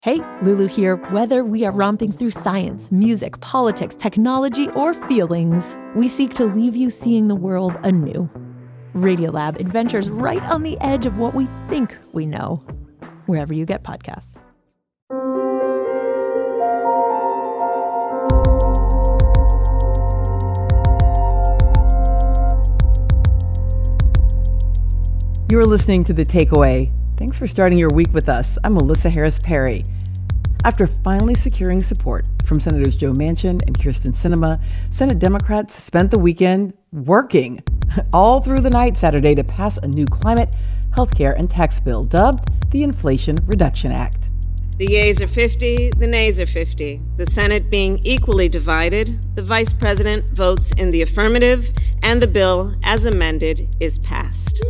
Hey, Lulu here. Whether we are romping through science, music, politics, technology, or feelings, we seek to leave you seeing the world anew. Radiolab adventures right on the edge of what we think we know, wherever you get podcasts. You're listening to The Takeaway. Thanks for starting your week with us. I'm Melissa Harris Perry. After finally securing support from Senators Joe Manchin and Kyrsten Sinema, Senate Democrats spent the weekend working all through the night Saturday to pass a new climate, healthcare, and tax bill dubbed the Inflation Reduction Act. The yeas are 50, the nays are 50. The Senate being equally divided, the Vice President votes in the affirmative, and the bill, as amended, is passed.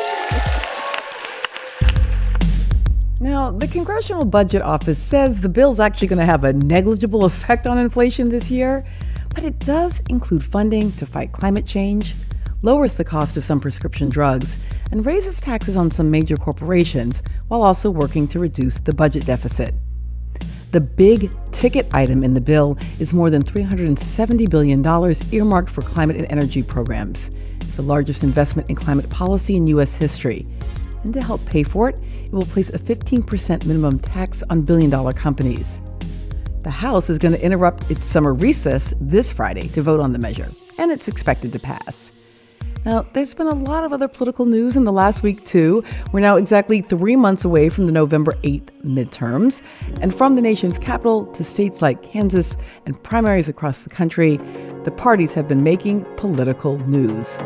Now, the Congressional Budget Office says the bill's actually going to have a negligible effect on inflation this year, but it does include funding to fight climate change, lowers the cost of some prescription drugs, and raises taxes on some major corporations while also working to reduce the budget deficit. The big ticket item in the bill is more than $370 billion earmarked for climate and energy programs. It's the largest investment in climate policy in U.S. history. And to help pay for it, it will place a 15% minimum tax on billion-dollar companies. The House is going to interrupt its summer recess this Friday to vote on the measure, and it's expected to pass. Now, there's been a lot of other political news in the last week, too. We're now exactly 3 months away from the November 8th midterms. And from the nation's capital to states like Kansas and primaries across the country, the parties have been making political news.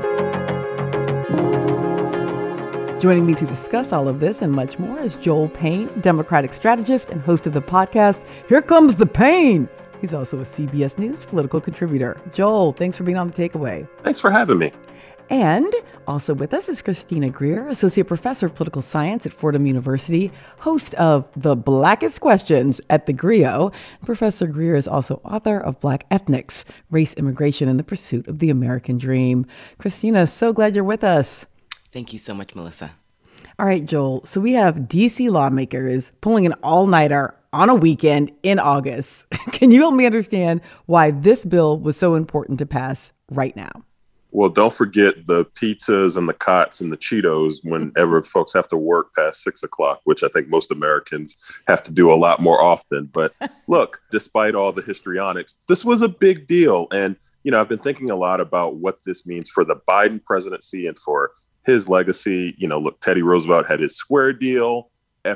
Joining me to discuss all of this and much more is Joel Payne, Democratic strategist and host of the podcast, Here Comes the Pain. He's also a CBS News political contributor. Joel, thanks for being on The Takeaway. Thanks for having me. And also with us is Christina Greer, Associate Professor of Political Science at Fordham University, host of The Blackest Questions at the Grio. Professor Greer is also author of Black Ethnics, Race, Immigration, and the Pursuit of the American Dream. Christina, so glad you're with us. Thank you so much, Melissa. All right, Joel. So we have D.C. lawmakers pulling an all-nighter on a weekend in August. Can you help me understand why this bill was so important to pass right now? Well, don't forget the pizzas and the cots and the Cheetos whenever folks have to work past 6 o'clock, which I think most Americans have to do a lot more often. But look, despite all the histrionics, this was a big deal. And, you know, I've been thinking a lot about what this means for the Biden presidency and for his legacy. You know, look, Teddy Roosevelt had his square deal.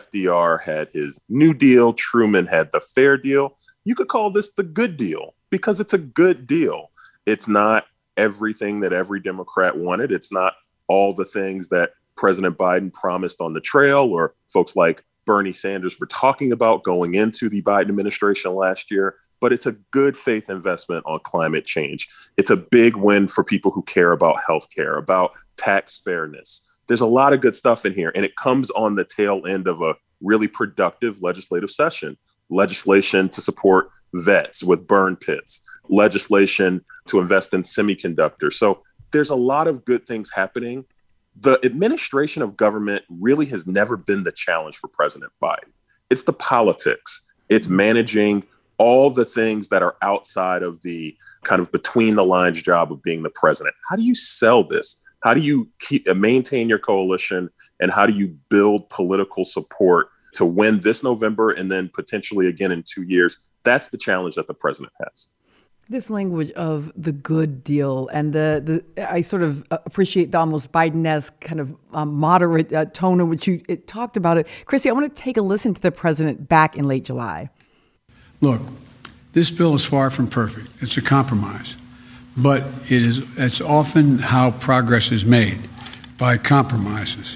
FDR had his New Deal. Truman had the fair deal. You could call this the good deal because it's a good deal. It's not everything that every Democrat wanted. It's not all the things that President Biden promised on the trail or folks like Bernie Sanders were talking about going into the Biden administration last year. But it's a good faith investment on climate change. It's a big win for people who care about healthcare, about tax fairness. There's a lot of good stuff in here, and it comes on the tail end of a really productive legislative session. Legislation to support vets with burn pits, legislation to invest in semiconductors. So there's a lot of good things happening. The administration of government really has never been the challenge for President Biden. It's the politics. It's managing all the things that are outside of the kind of between the lines job of being the president. How do you sell this? How do you maintain your coalition? And how do you build political support to win this November and then potentially again in 2 years? That's the challenge that the president has. This language of the good deal and the I sort of appreciate the almost Biden-esque kind of moderate tone in which you talked about it. Chrissy, I want to take a listen to the president back in late July. Look, this bill is far from perfect. It's a compromise. But it's often how progress is made, by compromises.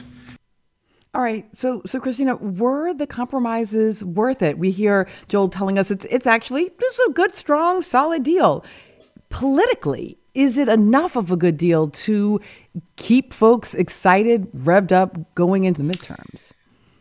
All right. So Christina, were the compromises worth it? We hear Joel telling us it's actually this is a good, strong, solid deal. Politically, is it enough of a good deal to keep folks excited, revved up going into the midterms?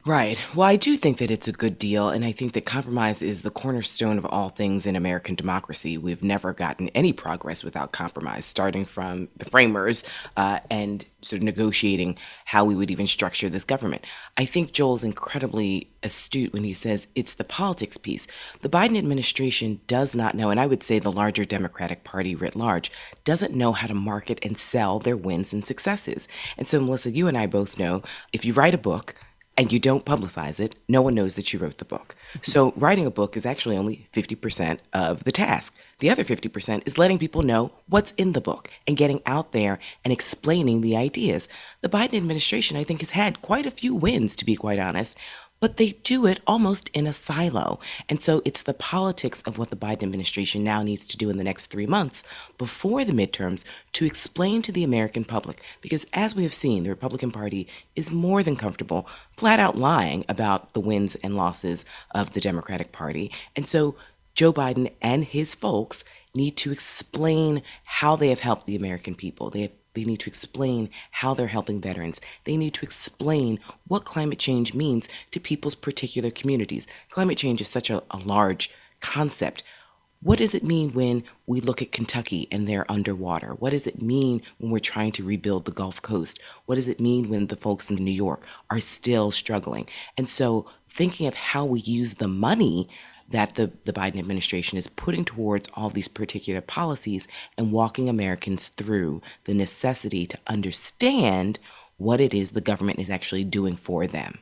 Right. Well, I do think that it's a good deal, and I think that compromise is the cornerstone of all things in American democracy. We've never gotten any progress without compromise, starting from the framers and sort of negotiating how we would even structure this government. I think Joel's incredibly astute when he says it's the politics piece. The Biden administration does not know, and I would say the larger Democratic Party writ large, doesn't know how to market and sell their wins and successes. And so, Melissa, you and I both know if you write a book, and you don't publicize it, no one knows that you wrote the book. So writing a book is actually only 50% of the task. The other 50% is letting people know what's in the book and getting out there and explaining the ideas. The Biden administration, I think, has had quite a few wins, to be quite honest, but they do it almost in a silo. And so it's the politics of what the Biden administration now needs to do in the next 3 months before the midterms to explain to the American public. Because as we have seen, the Republican Party is more than comfortable flat out lying about the wins and losses of the Democratic Party. And so Joe Biden and his folks need to explain how they have helped the American people. They need to explain how they're helping veterans. They need to explain what climate change means to people's particular communities. Climate change is such a large concept. What does it mean when we look at Kentucky and they're underwater? What does it mean when we're trying to rebuild the Gulf Coast? What does it mean when the folks in New York are still struggling? And so thinking of how we use the money that the Biden administration is putting towards all these particular policies and walking Americans through the necessity to understand what it is the government is actually doing for them.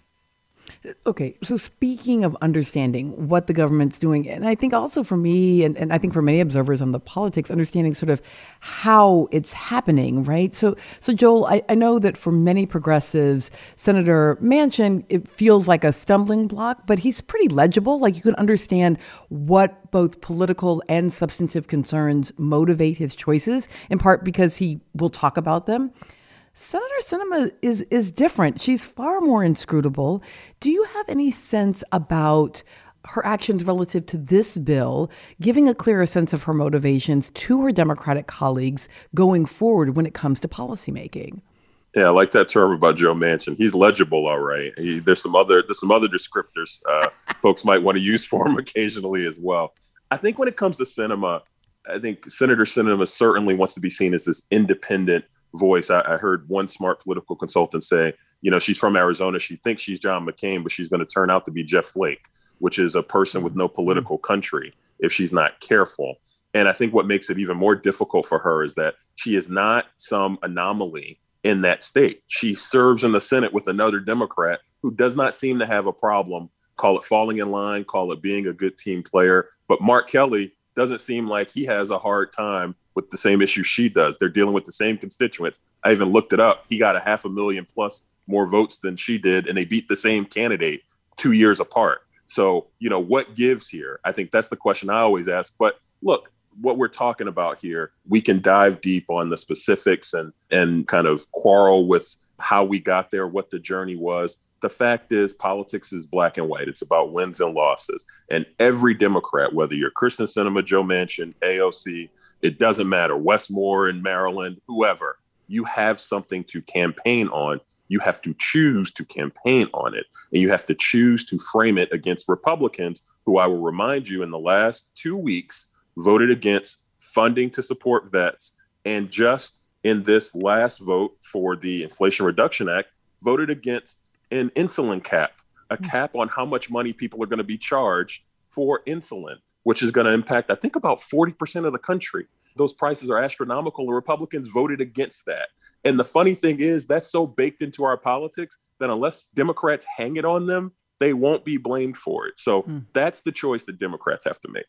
Okay, so speaking of understanding what the government's doing, and I think also for me, and I think for many observers on the politics, understanding sort of how it's happening, right? So Joel, I know that for many progressives, Senator Manchin, it feels like a stumbling block, but he's pretty legible. Like you can understand what both political and substantive concerns motivate his choices, in part because he will talk about them. Senator Sinema is different. She's far more inscrutable. Do you have any sense about her actions relative to this bill, giving a clearer sense of her motivations to her Democratic colleagues going forward when it comes to policymaking? Yeah, I like that term about Joe Manchin. He's legible, all right. There's some other descriptors folks might want to use for him occasionally as well. I think when it comes to Sinema, I think Senator Sinema certainly wants to be seen as this independent voice. I heard one smart political consultant say, she's from Arizona. She thinks she's John McCain, but she's going to turn out to be Jeff Flake, which is a person with no political country if she's not careful. And I think what makes it even more difficult for her is that she is not some anomaly in that state. She serves in the Senate with another Democrat who does not seem to have a problem, call it falling in line, call it being a good team player. But Mark Kelly doesn't seem like he has a hard time with the same issues she does. They're dealing with the same constituents. I even looked it up. He got 500,000 plus more votes than she did, and they beat the same candidate 2 years apart. So, what gives here? I think that's the question I always ask. But look, what we're talking about here, we can dive deep on the specifics and kind of quarrel with how we got there, what the journey was. The fact is, politics is black and white. It's about wins and losses. And every Democrat, whether you're Kyrsten Sinema, Joe Manchin, AOC, it doesn't matter, Westmore in Maryland, whoever, you have something to campaign on. You have to choose to campaign on it. And you have to choose to frame it against Republicans who, I will remind you, in the last 2 weeks, voted against funding to support vets. And just in this last vote for the Inflation Reduction Act, voted against an insulin cap, a cap on how much money people are going to be charged for insulin, which is going to impact, I think, about 40% of the country. Those prices are astronomical, and Republicans voted against that. And the funny thing is, that's so baked into our politics that unless Democrats hang it on them, they won't be blamed for it. So that's the choice that Democrats have to make.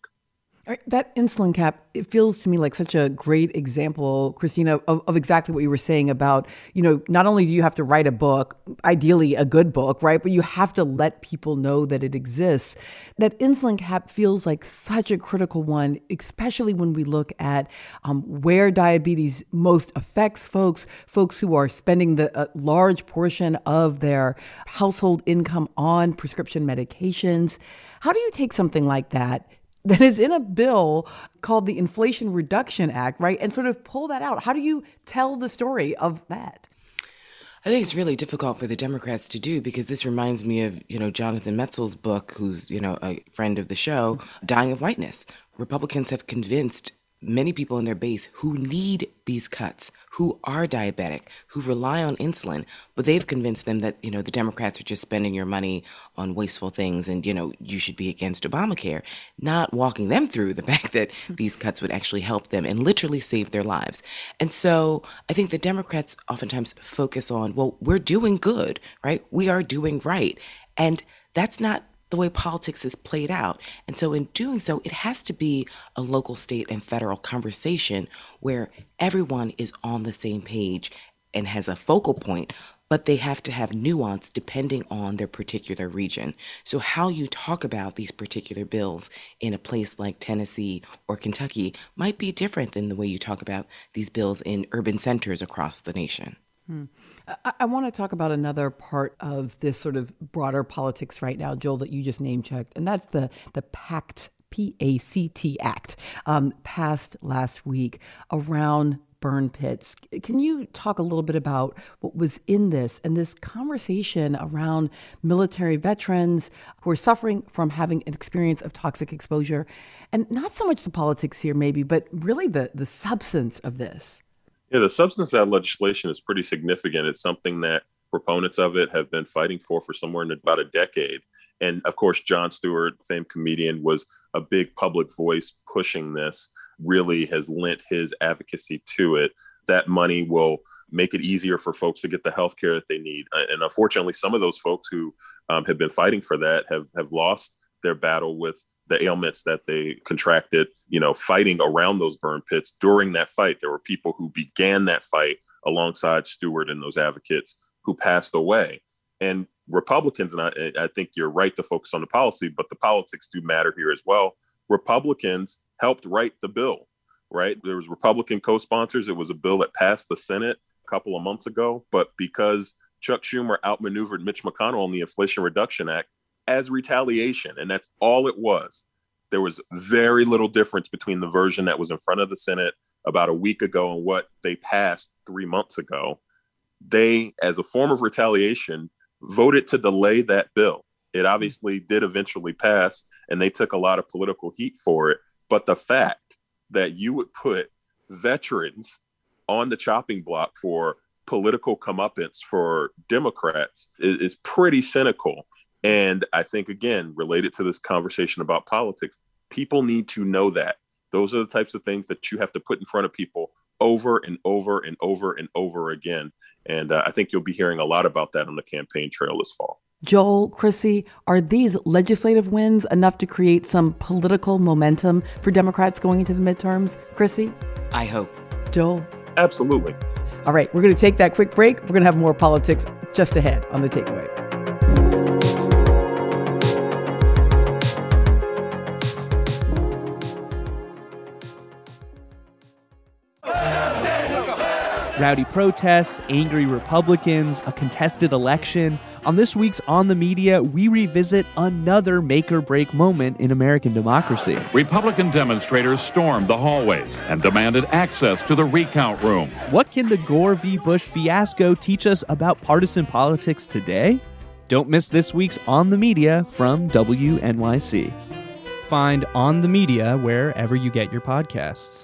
That insulin cap, it feels to me like such a great example, Christina, of exactly what you were saying about, not only do you have to write a book, ideally a good book, right? But you have to let people know that it exists. That insulin cap feels like such a critical one, especially when we look at where diabetes most affects folks who are spending the large portion of their household income on prescription medications. How do you take something like that is in a bill called the Inflation Reduction Act, right, and sort of pull that out? How do you tell the story of that? I think it's really difficult for the Democrats to do because this reminds me of, Jonathan Metzl's book, who's, a friend of the show, Dying of Whiteness. Republicans have convinced many people in their base who need these cuts, who are diabetic, who rely on insulin, but they've convinced them that, the Democrats are just spending your money on wasteful things and, you should be against Obamacare, not walking them through the fact that these cuts would actually help them and literally save their lives. And so I think the Democrats oftentimes focus on, well, we're doing good, right? We are doing right. And that's not the way politics is played out. And so in doing so, it has to be a local, state, and federal conversation where everyone is on the same page and has a focal point, but they have to have nuance depending on their particular region. So how you talk about these particular bills in a place like Tennessee or Kentucky might be different than the way you talk about these bills in urban centers across the nation. I want to talk about another part of this sort of broader politics right now, Joel, that you just name checked, and that's the PACT, P-A-C-T Act, passed last week around burn pits. Can you talk a little bit about what was in this and this conversation around military veterans who are suffering from having an experience of toxic exposure, and not so much the politics here maybe, but really the substance of this? Yeah, the substance of that legislation is pretty significant. It's something that proponents of it have been fighting for somewhere in about a decade. And of course, Jon Stewart, famed comedian, was a big public voice pushing this, really has lent his advocacy to it. That money will make it easier for folks to get the health care that they need. And unfortunately, some of those folks who have been fighting for that have lost their battle with the ailments that they contracted, fighting around those burn pits. During that fight, there were people who began that fight alongside Stewart and those advocates who passed away. And Republicans, and I think you're right to focus on the policy, but the politics do matter here as well. Republicans helped write the bill, right? There was Republican co-sponsors. It was a bill that passed the Senate a couple of months ago, but because Chuck Schumer outmaneuvered Mitch McConnell on the Inflation Reduction Act, as retaliation, and that's all it was. There was very little difference between the version that was in front of the Senate about a week ago and what they passed 3 months ago. They, as a form of retaliation, voted to delay that bill. It obviously did eventually pass, and they took a lot of political heat for it. But the fact that you would put veterans on the chopping block for political comeuppance for Democrats is pretty cynical. And I think, again, related to this conversation about politics, people need to know that. Those are the types of things that you have to put in front of people over and over and over and over again. And I think you'll be hearing a lot about that on the campaign trail this fall. Joel, Chrissy, are these legislative wins enough to create some political momentum for Democrats going into the midterms? Chrissy? I hope. Joel? Absolutely. All right, we're going to take that quick break. We're going to have more politics just ahead on The Takeaway. Rowdy protests, angry Republicans, a contested election. On this week's On the Media, we revisit another make-or-break moment in American democracy. Republican demonstrators stormed the hallways and demanded access to the recount room. What can the Gore v. Bush fiasco teach us about partisan politics today? Don't miss this week's On the Media from WNYC. Find On the Media wherever you get your podcasts.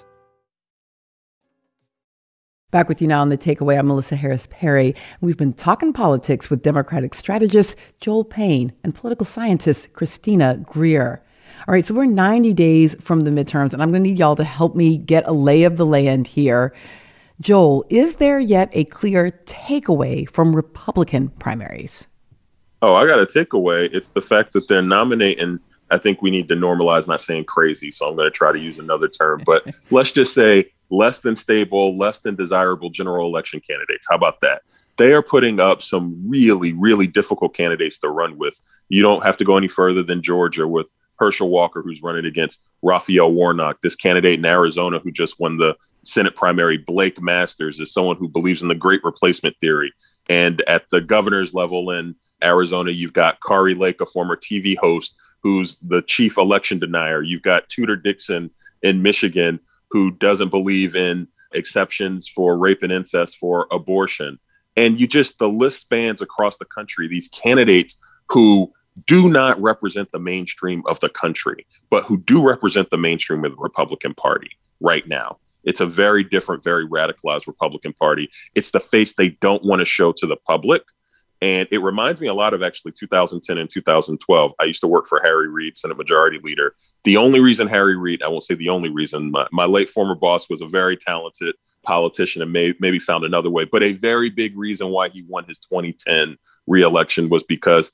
Back with you now on The Takeaway. I'm Melissa Harris Perry. We've been talking politics with Democratic strategist Joel Payne and political scientist Christina Greer. All right, so we're 90 days from the midterms, and I'm going to need y'all to help me get a lay of the land here. Joel, is there yet a clear takeaway from Republican primaries? Oh, I got a takeaway. It's the fact that they're nominating. I think we need to normalize not saying crazy, so I'm going to try to use another term, but let's just say less than stable, less than desirable general election candidates. How about that? They are putting up some really, really difficult candidates to run with. You don't have to go any further than Georgia with Herschel Walker, who's running against Raphael Warnock. This candidate in Arizona who just won the Senate primary, Blake Masters, is someone who believes in the great replacement theory. And at the governor's level in Arizona, you've got Kari Lake, a former TV host, who's the chief election denier. You've got Tudor Dixon in Michigan, who doesn't believe in exceptions for rape and incest for abortion. And the list spans across the country, these candidates who do not represent the mainstream of the country, but who do represent the mainstream of the Republican Party right now. It's a very different, very radicalized Republican Party. It's the face they don't want to show to the public. And it reminds me a lot of actually 2010 and 2012. I used to work for Harry Reid, Senate Majority Leader. The only reason Harry Reid, I won't say the only reason, my late former boss was a very talented politician and maybe found another way. But a very big reason why he won his 2010 reelection was because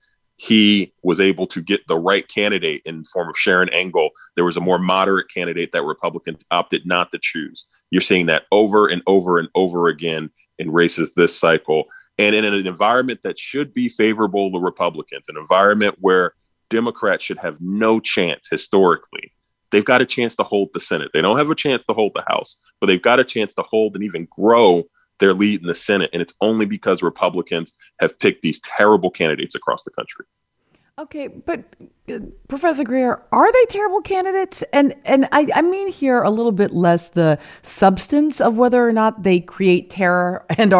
he was able to get the right candidate in the form of Sharon Engel. There was a more moderate candidate that Republicans opted not to choose. You're seeing that over and over and over again in races this cycle. And in an environment that should be favorable to Republicans, an environment where Democrats should have no chance historically. They've got a chance to hold the Senate. They don't have a chance to hold the House, but they've got a chance to hold and even grow their lead in the Senate. And it's only because Republicans have picked these terrible candidates across the country. Okay, but Professor Greer, are they terrible candidates? And I mean here a little bit less the substance of whether or not they create terror and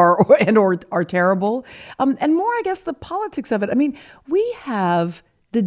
are terrible, and more, I guess, the politics of it. I mean, we have the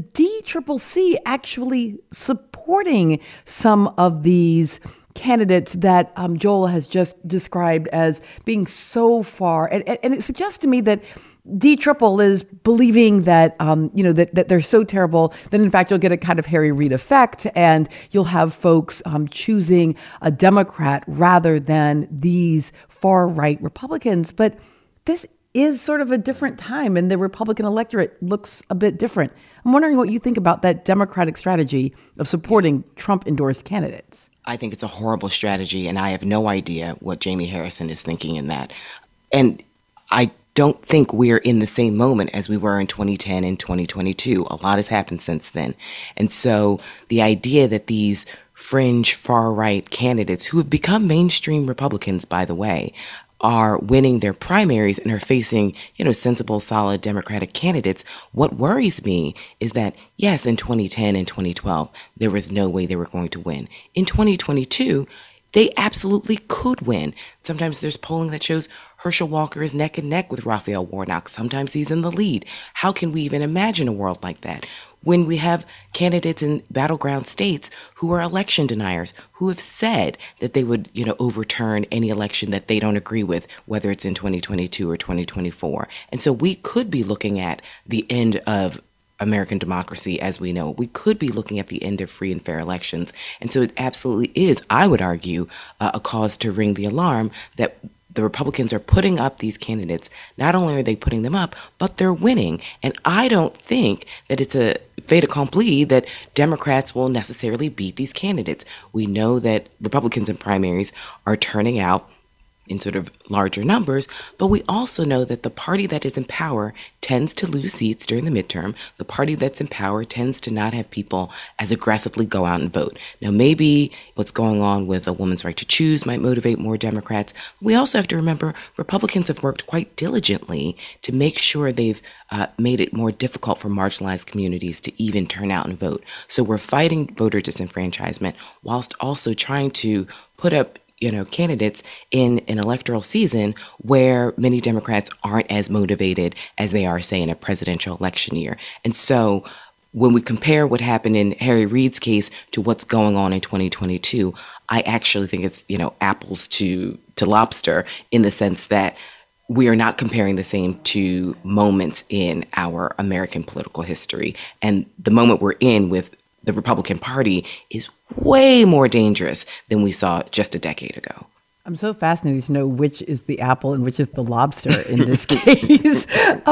DCCC actually supporting some of these candidates that Joel has just described as being so far, and it suggests to me that D-Triple is believing that, that they're so terrible that in fact you'll get a kind of Harry Reid effect and you'll have folks choosing a Democrat rather than these far right Republicans. But this is sort of a different time and the Republican electorate looks a bit different. I'm wondering what you think about that Democratic strategy of supporting Trump endorsed candidates. I think it's a horrible strategy, and I have no idea what Jamie Harrison is thinking in that. And I don't think we're in the same moment as we were in 2010 and 2022. A lot has happened since then. And so the idea that these fringe far-right candidates, who have become mainstream Republicans, by the way, are winning their primaries and are facing, sensible, solid Democratic candidates. What worries me is that, yes, in 2010 and 2012, there was no way they were going to win. In 2022, they absolutely could win. Sometimes there's polling that shows Herschel Walker is neck and neck with Raphael Warnock. Sometimes he's in the lead. How can we even imagine a world like that? When we have candidates in battleground states who are election deniers, who have said that they would, overturn any election that they don't agree with, whether it's in 2022 or 2024. And so we could be looking at the end of American democracy as we know. We could be looking at the end of free and fair elections. And so it absolutely is, I would argue, a cause to ring the alarm that the Republicans are putting up these candidates. Not only are they putting them up, but they're winning. And I don't think that it's a fait accompli that Democrats will necessarily beat these candidates. We know that Republicans in primaries are turning out in sort of larger numbers, but we also know that the party that is in power tends to lose seats during the midterm. The party that's in power tends to not have people as aggressively go out and vote. Now, maybe what's going on with a woman's right to choose might motivate more Democrats. We also have to remember Republicans have worked quite diligently to make sure they've made it more difficult for marginalized communities to even turn out and vote. So we're fighting voter disenfranchisement whilst also trying to put up candidates in an electoral season where many Democrats aren't as motivated as they are, say, in a presidential election year. And so when we compare what happened in Harry Reid's case to what's going on in 2022, I actually think it's, apples to lobster in the sense that we are not comparing the same two moments in our American political history. And the moment we're in with the Republican Party is way more dangerous than we saw just a decade ago. I'm so fascinated to know which is the apple and which is the lobster in this case.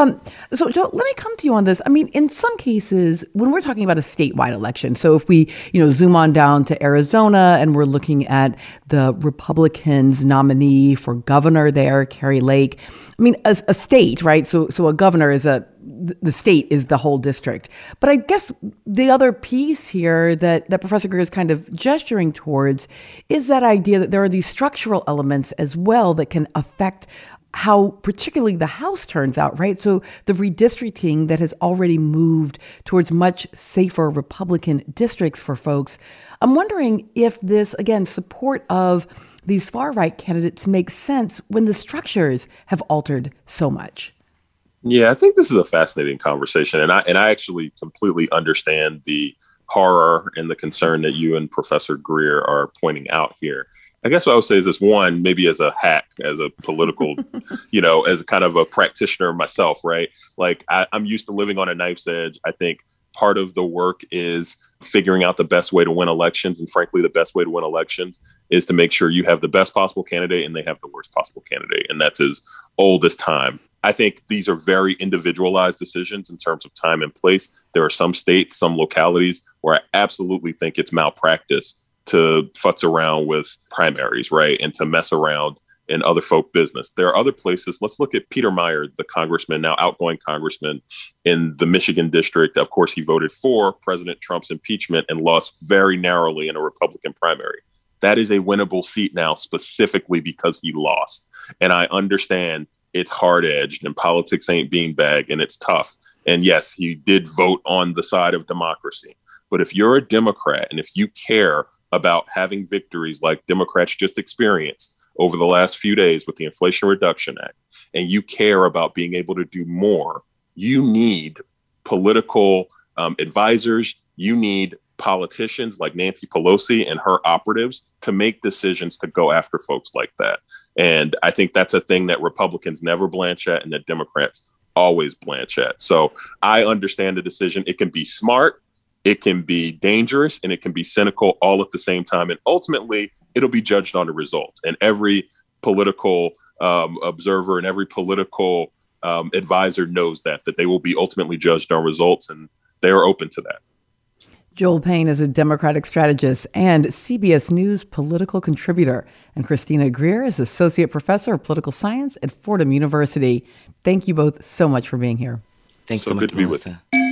So, Joe, let me come to you on this. I mean, in some cases, when we're talking about a statewide election, so if we, zoom on down to Arizona and we're looking at the Republicans' nominee for governor there, Kari Lake. I mean, as a state, right? So a governor is the state is the whole district. But I guess the other piece here that Professor Greer is kind of gesturing towards is that idea that there are these structural elements as well that can affect how particularly the House turns out, right? So the redistricting that has already moved towards much safer Republican districts for folks. I'm wondering if this, again, support of these far-right candidates makes sense when the structures have altered so much. Yeah, I think this is a fascinating conversation. And I actually completely understand the horror and the concern that you and Professor Greer are pointing out here. I guess what I would say is this: one, maybe as a hack, as a political, as kind of a practitioner myself, right? Like I'm used to living on a knife's edge. I think part of the work is figuring out the best way to win elections. And frankly, the best way to win elections is to make sure you have the best possible candidate and they have the worst possible candidate. And that's as old as time. I think these are very individualized decisions in terms of time and place. There are some states, some localities where I absolutely think it's malpractice to futz around with primaries, right? And to mess around in other folk business. There are other places. Let's look at Peter Meijer, the congressman, now outgoing congressman in the Michigan district. Of course, he voted for President Trump's impeachment and lost very narrowly in a Republican primary. That is a winnable seat now, specifically because he lost. And I understand it's hard-edged and politics ain't beanbag and it's tough. And yes, he did vote on the side of democracy. But if you're a Democrat and if you care about having victories like Democrats just experienced over the last few days with the Inflation Reduction Act, and you care about being able to do more, you need political advisors, you need politicians like Nancy Pelosi and her operatives to make decisions to go after folks like that. And I think that's a thing that Republicans never blanch at and that Democrats always blanch at. So I understand the decision. It can be smart, it can be dangerous, and it can be cynical all at the same time. And ultimately, it'll be judged on the results. And every political observer and every political advisor knows that they will be ultimately judged on results, and they are open to that. Joel Payne is a Democratic strategist and CBS News political contributor. And Christina Greer is Associate Professor of Political Science at Fordham University. Thank you both so much for being here. Thanks so much, good to be with you.